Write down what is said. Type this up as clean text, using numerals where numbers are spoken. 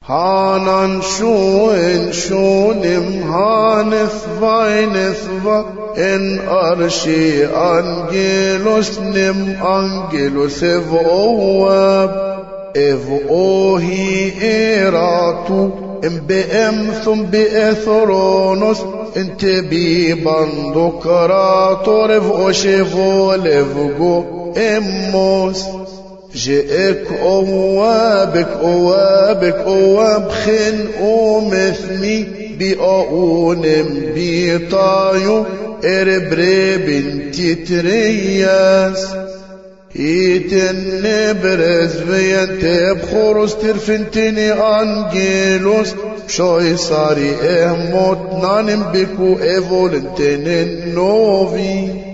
هانان شونم هانثva en arshi angelos evohi eratu be'emthum be'ethronos انتبي بندقراطور وشفولفجو اموس جئك اوابك خن اومثني بأونم بيطايو اربريبن تترياس ايتن برز بينتب خورس ترفنتني انجيلوس شوي صاري اهموت نانم بكو ايفولنتن نوفي